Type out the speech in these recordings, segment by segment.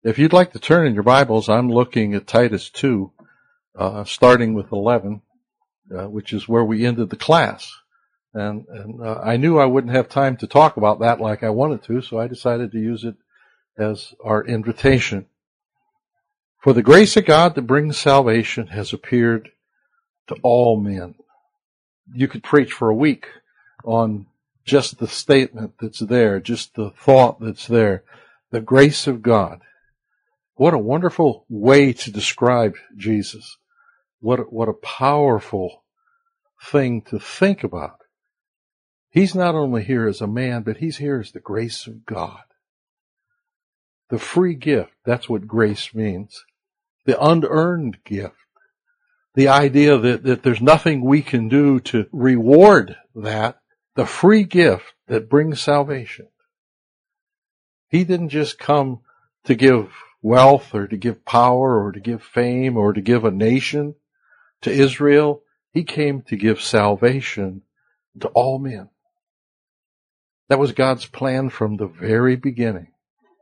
If you'd like to turn in your Bibles, I'm looking at Titus 2, starting with 11, which is where we ended the class. And I knew I wouldn't have time to talk about that like I wanted to, so I decided to use it as our invitation. For the grace of God that brings salvation has appeared to all men. You could preach for a week on just the statement that's there, just the thought that's there. The grace of God. What a wonderful way to describe Jesus. What a powerful thing to think about. He's not only here as a man, but he's here as the grace of God. The free gift, that's what grace means. The unearned gift. The idea that there's nothing we can do to reward that. The free gift that brings salvation. He didn't just come to give wealth or to give power or to give fame or to give a nation to Israel. He came to give salvation to all men. That was God's plan from the very beginning.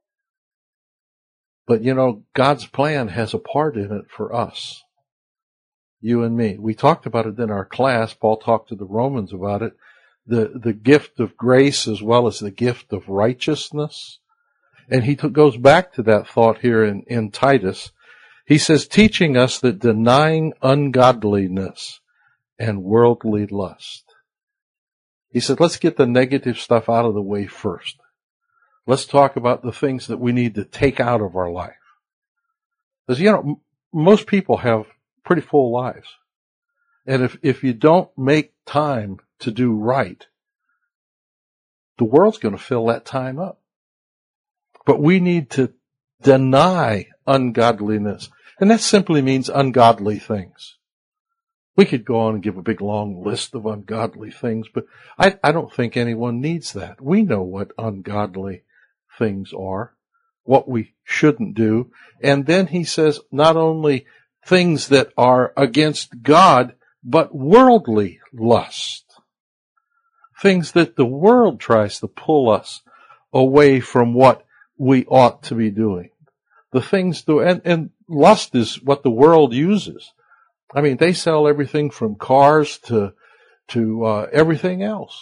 But you know, God's plan has a part in it for us. You and me. We talked about it in our class. Paul talked to the Romans about it. The gift of grace as well as the gift of righteousness. And he goes back to that thought here in Titus. He says, teaching us that denying ungodliness and worldly lust. He said, let's get the negative stuff out of the way first. Let's talk about the things that we need to take out of our life. Because, you know, most people have pretty full lives. And if you don't make time to do right, the world's going to fill that time up. But we need to deny ungodliness. And that simply means ungodly things. We could go on and give a big long list of ungodly things, but I don't think anyone needs that. We know what ungodly things are, what we shouldn't do. And then he says not only things that are against God, but worldly lust. Things that the world tries to pull us away from what we ought to be doing. The things and lust is what the world uses. I mean, they sell everything from cars to everything else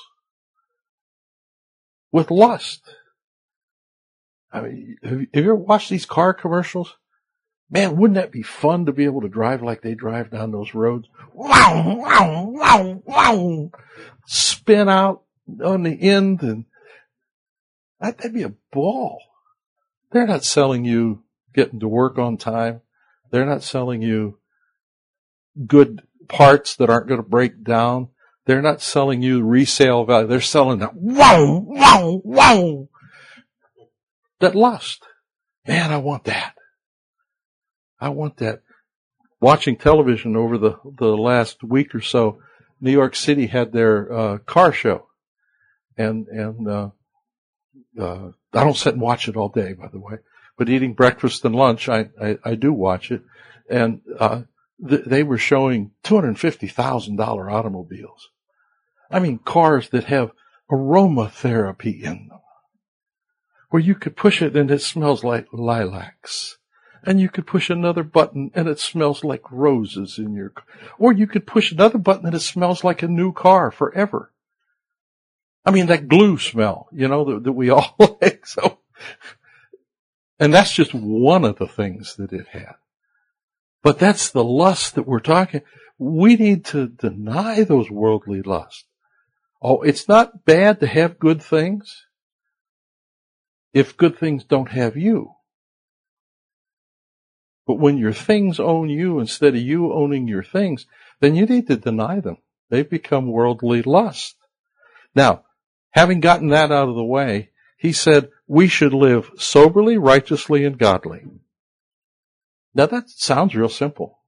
with lust. I mean, have you ever watched these car commercials? Man, wouldn't that be fun to be able to drive like they drive down those roads? Wow, wow, wow, wow. Spin out on the end, and that'd be a ball. They're not selling you getting to work on time. They're not selling you good parts that aren't going to break down. They're not selling you resale value. They're selling that wow, wow, wow. That lust. Man, I want that. I want that. Watching television over the last week or so, New York City had their car show. And I don't sit and watch it all day, by the way, but eating breakfast and lunch, I do watch it. And they were showing $250,000 automobiles. I mean, cars that have aromatherapy in them, where you could push it and it smells like lilacs. And you could push another button and it smells like roses in your car. Or you could push another button and it smells like a new car forever. I mean, that glue smell, you know, that we all like. So, and that's just one of the things that it had. But that's the lust that we're talking. We need to deny those worldly lusts. Oh, it's not bad to have good things if good things don't have you. But when your things own you instead of you owning your things, then you need to deny them. They've become worldly lust. Now, having gotten that out of the way, he said we should live soberly, righteously, and godly. Now that sounds real simple.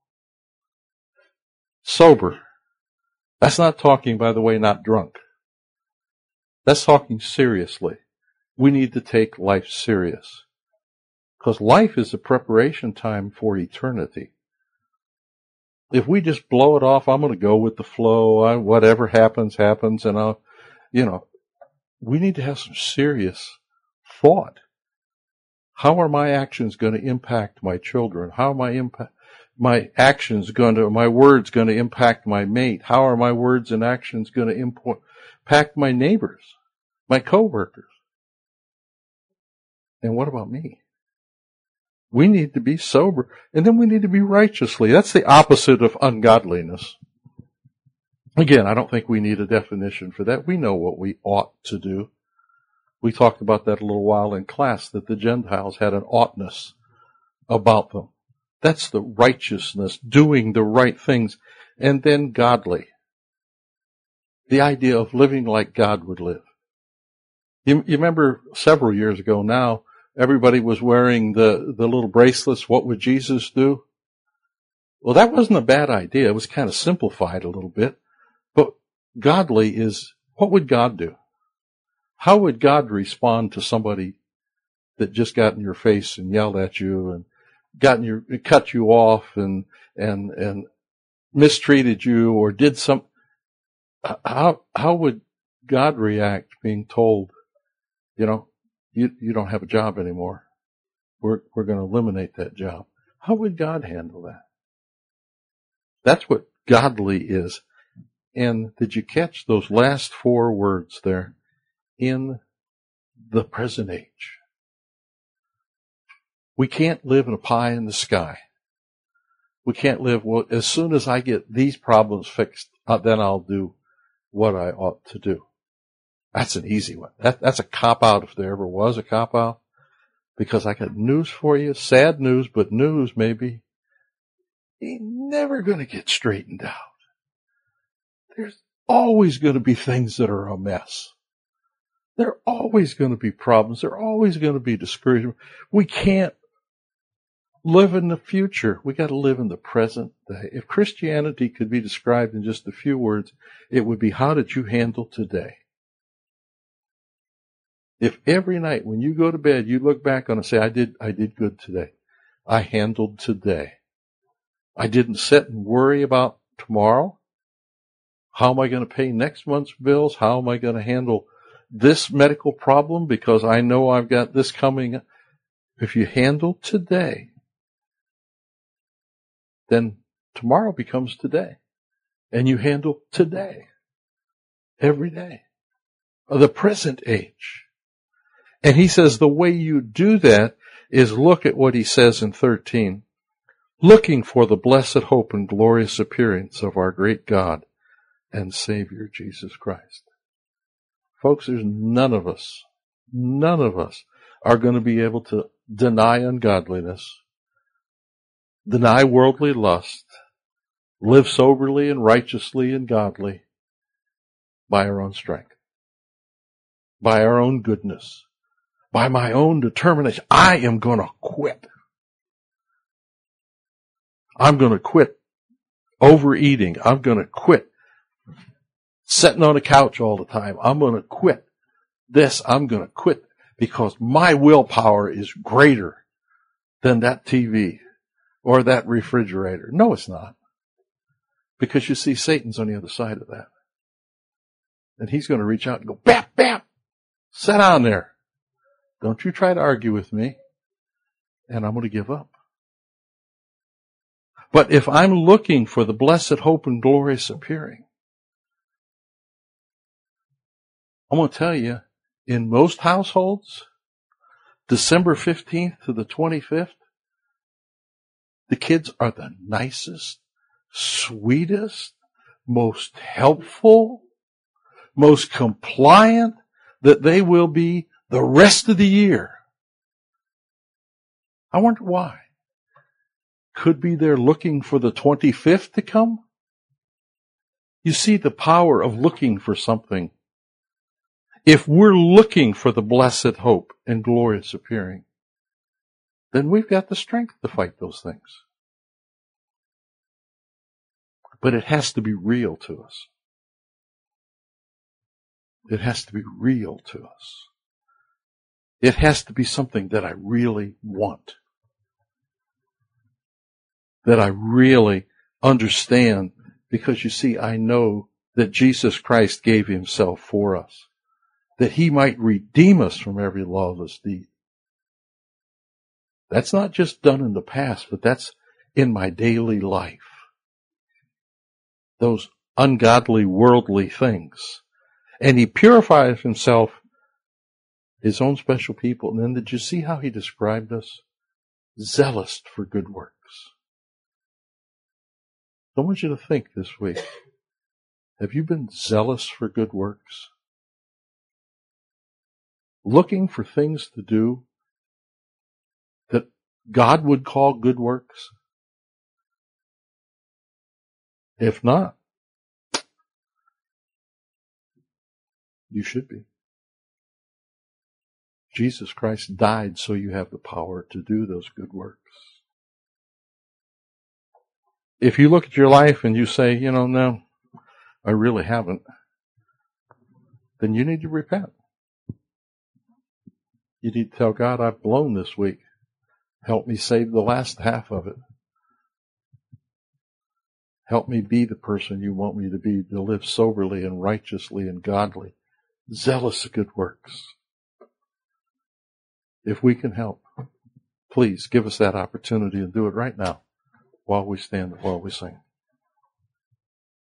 Sober. That's not talking, by the way, not drunk. That's talking seriously. We need to take life serious. Because life is a preparation time for eternity. If we just blow it off, I'm going to go with the flow, whatever happens, happens, and we need to have some serious thought. How are my actions going to impact my children? How are my words going to impact my mate? How are my words and actions going to impact my neighbors, my coworkers? And what about me? We need to be sober, and then we need to be righteously. That's the opposite of ungodliness. Again, I don't think we need a definition for that. We know what we ought to do. We talked about that a little while in class, that the Gentiles had an oughtness about them. That's the righteousness, doing the right things, and then godly. The idea of living like God would live. You remember several years ago now, everybody was wearing the little bracelets, what would Jesus do? Well, that wasn't a bad idea. It was kind of simplified a little bit. But godly is, what would God do? How would God respond to somebody that just got in your face and yelled at you and cut you off and mistreated you or did some? How would God react being told, you don't have a job anymore. We're going to eliminate that job. How would God handle that? That's what godly is. And did you catch those last 4 words there? In the present age. We can't live in a pie in the sky. We can't live, well, as soon as I get these problems fixed, then I'll do what I ought to do. That's an easy one. That's a cop-out if there ever was a cop-out. Because I got news for you, sad news, but news maybe. You're never going to get straightened out. There's always going to be things that are a mess. There are always going to be problems. There are always going to be discouragement. We can't live in the future. We got to live in the present day. If Christianity could be described in just a few words, it would be, how did you handle today? If every night when you go to bed, you look back on and say, I did good today. I handled today. I didn't sit and worry about tomorrow. How am I going to pay next month's bills? How am I going to handle this medical problem because I know I've got this coming? If you handle today, then tomorrow becomes today. And you handle today, every day, of the present age. And he says the way you do that is look at what he says in 13. Looking for the blessed hope and glorious appearance of our great God and Savior Jesus Christ. Folks, there's none of us are going to be able to deny ungodliness, deny worldly lust, live soberly and righteously and godly by our own strength, by our own goodness, by my own determination. I am going to quit. I'm going to quit overeating. I'm going to quit sitting on the couch all the time. I'm going to quit this. I'm going to quit because my willpower is greater than that TV or that refrigerator. No, it's not. Because you see, Satan's on the other side of that. And he's going to reach out and go, bap, bap, sit down there. Don't you try to argue with me. And I'm going to give up. But if I'm looking for the blessed hope and glorious appearing, I'm going to tell you, in most households, December 15th to the 25th, the kids are the nicest, sweetest, most helpful, most compliant that they will be the rest of the year. I wonder why. Could be they're looking for the 25th to come? You see the power of looking for something. If we're looking for the blessed hope and glorious appearing, then we've got the strength to fight those things. But it has to be real to us. It has to be real to us. It has to be something that I really want. That I really understand, because you see, I know that Jesus Christ gave himself for us, that he might redeem us from every lawless deed. That's not just done in the past, but that's in my daily life. Those ungodly, worldly things. And he purifies himself, his own special people. And then did you see how he described us? Zealous for good works. I want you to think this week. Have you been zealous for good works? Looking for things to do that God would call good works? If not, you should be. Jesus Christ died so you have the power to do those good works. If you look at your life and you say, no, I really haven't, then you need to repent. You need to tell God, I've blown this week. Help me save the last half of it. Help me be the person you want me to be, to live soberly and righteously and godly, zealous of good works. If we can help, please give us that opportunity and do it right now while we stand, while we sing.